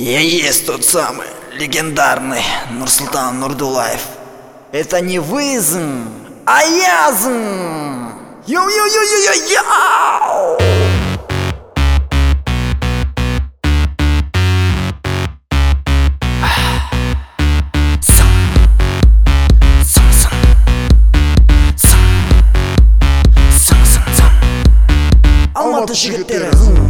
Я есть тот самый легендарный Нурсултан Нурдулаев. Это не вызм, а язм. Йоу-йоу-йоу-йоу-йоу! Алматы жігіттері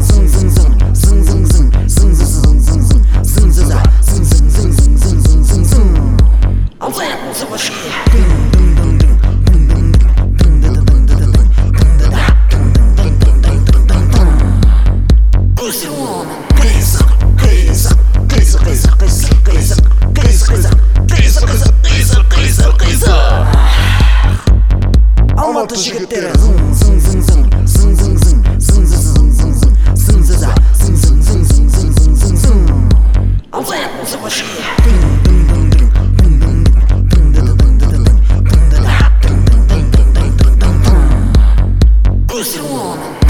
Алматы жігіттері Pussy woman.